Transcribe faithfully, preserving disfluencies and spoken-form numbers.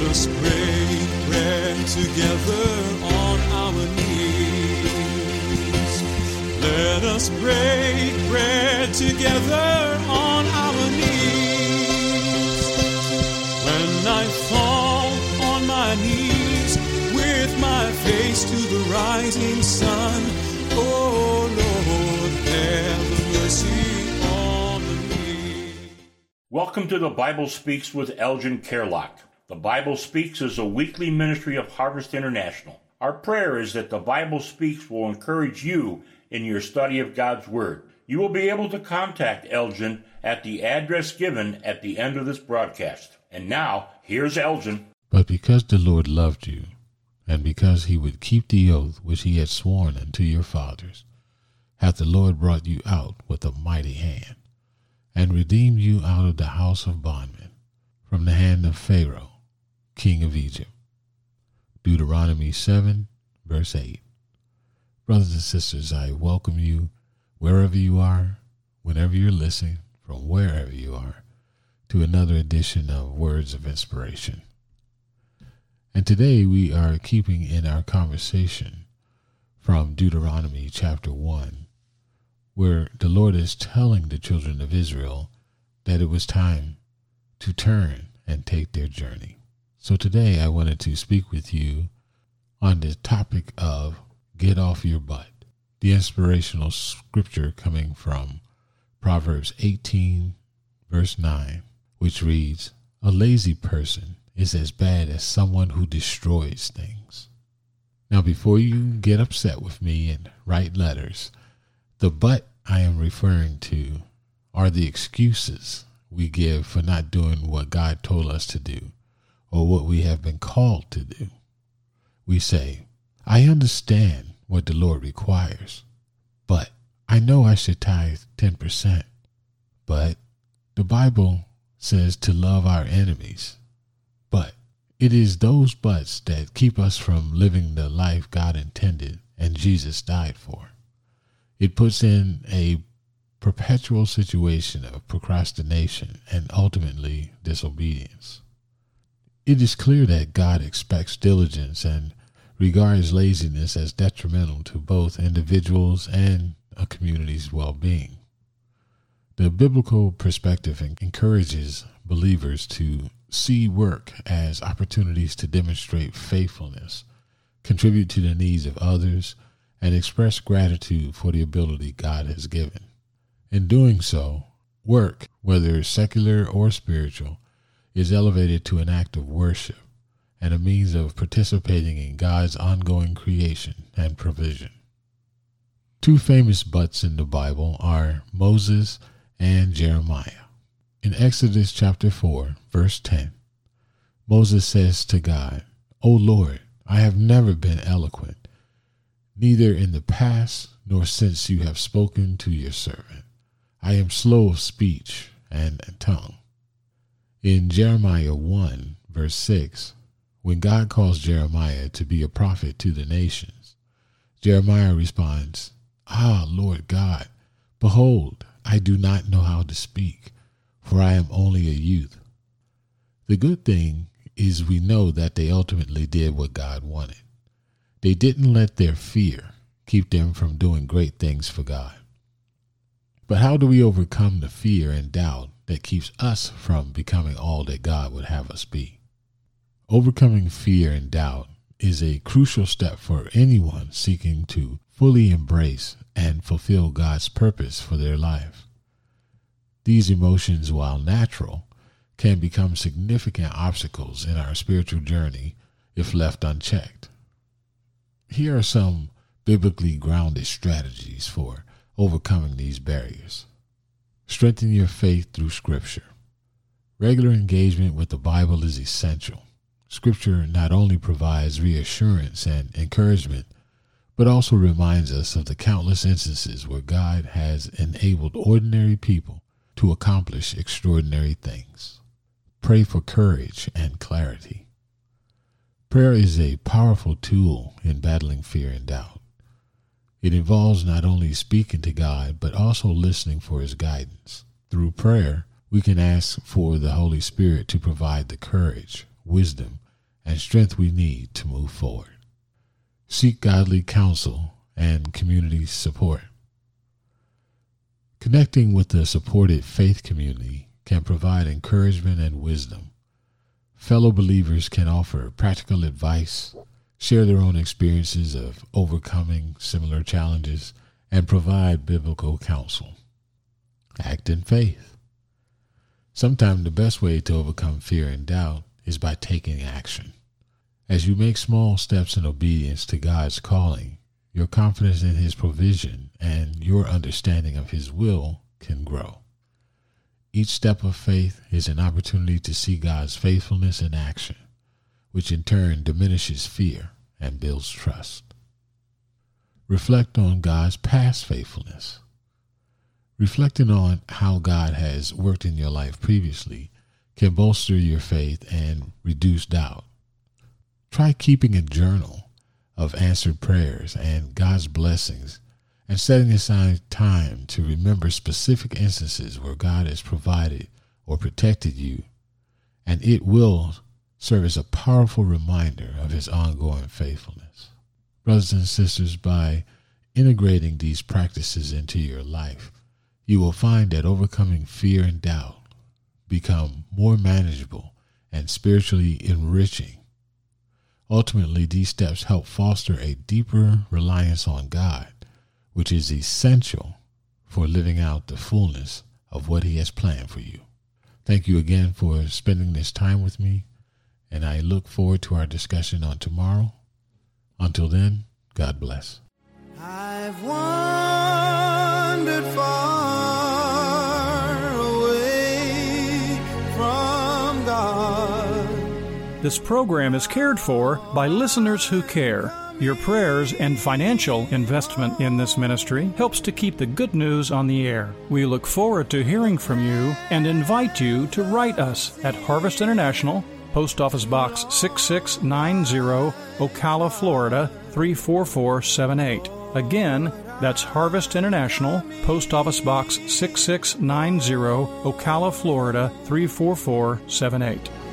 us break bread together on our knees. Let us break bread together on our knees. When I fall on my knees with my face to the rising sun, oh Lord, have mercy on me. Welcome to the Bible Speaks with Elgin Kerlock. The Bible Speaks is a weekly ministry of Harvest International. Our prayer is that the Bible Speaks will encourage you in your study of God's Word. You will be able to contact Elgin at the address given at the end of this broadcast. And now, here's Elgin. But because the Lord loved you, and because he would keep the oath which he had sworn unto your fathers, hath the Lord brought you out with a mighty hand, and redeemed you out of the house of bondmen, from the hand of Pharaoh, king of Egypt. Deuteronomy seven, verse eight. Brothers and sisters, I welcome you wherever you are, whenever you're listening, from wherever you are, to another edition of Words of Inspiration. And today we are keeping in our conversation from Deuteronomy chapter one, where the Lord is telling the children of Israel that it was time to turn and take their journey. So today I wanted to speak with you on the topic of get off your butt. The inspirational scripture coming from Proverbs eighteen, verse nine, which reads, "A lazy person is as bad as someone who destroys things." Now, before you get upset with me and write letters, the but I am referring to are the excuses we give for not doing what God told us to do or what we have been called to do. We say, I understand what the Lord requires, but I know I should tithe ten percent. But the Bible says to love our enemies. But it is those buts that keep us from living the life God intended and Jesus died for. It puts in a perpetual situation of procrastination and ultimately disobedience. It is clear that God expects diligence and regards laziness as detrimental to both individuals and a community's well-being. The biblical perspective encourages believers to see work as opportunities to demonstrate faithfulness, contribute to the needs of others, and express gratitude for the ability God has given. In doing so, work, whether secular or spiritual, is elevated to an act of worship and a means of participating in God's ongoing creation and provision. Two famous buts in the Bible are Moses and Jeremiah. In Exodus chapter four, verse ten, Moses says to God, "O Lord, I have never been eloquent, neither in the past nor since you have spoken to your servant. I am slow of speech and tongue." In Jeremiah one, verse six, when God calls Jeremiah to be a prophet to the nations, Jeremiah responds, "Ah, Lord God, behold, I do not know how to speak, for I am only a youth." The good thing is we know that they ultimately did what God wanted. They didn't let their fear keep them from doing great things for God. But how do we overcome the fear and doubt that keeps us from becoming all that God would have us be? Overcoming fear and doubt is a crucial step for anyone seeking to fully embrace and fulfill God's purpose for their life. These emotions, while natural, can become significant obstacles in our spiritual journey if left unchecked. Here are some biblically grounded strategies for overcoming these barriers. Strengthen your faith through Scripture. Regular engagement with the Bible is essential. Scripture not only provides reassurance and encouragement, but also reminds us of the countless instances where God has enabled ordinary people to accomplish extraordinary things. Pray for courage and clarity. Prayer is a powerful tool in battling fear and doubt. It involves not only speaking to God, but also listening for his guidance. Through prayer, we can ask for the Holy Spirit to provide the courage, wisdom, and strength we need to move forward. Seek godly counsel and community support. Connecting with the supported faith community can provide encouragement and wisdom. Fellow believers can offer practical advice, share their own experiences of overcoming similar challenges, and provide biblical counsel. Act in faith. Sometimes the best way to overcome fear and doubt is by taking action. As you make small steps in obedience to God's calling, your confidence in His provision and your understanding of His will can grow. Each step of faith is an opportunity to see God's faithfulness in action, which in turn diminishes fear and builds trust. Reflect on God's past faithfulness. Reflecting on how God has worked in your life previously can bolster your faith and reduce doubt. Try keeping a journal of answered prayers and God's blessings and setting aside time to remember specific instances where God has provided or protected you, and it will serve as a powerful reminder of His ongoing faithfulness. Brothers and sisters, by integrating these practices into your life, you will find that overcoming fear and doubt become more manageable and spiritually enriching. Ultimately, these steps help foster a deeper reliance on God, which is essential for living out the fullness of what He has planned for you. Thank you again for spending this time with me, and I look forward to our discussion on tomorrow. Until then, God bless. I've wandered far away from God. This program is cared for by listeners who care. Your prayers and financial investment in this ministry helps to keep the good news on the air. We look forward to hearing from you and invite you to write us at Harvest International, Post Office Box six six nine zero, Ocala, Florida three four four seven eight. Again, that's Harvest International, Post Office Box six six nine zero, Ocala, Florida three four four seven eight.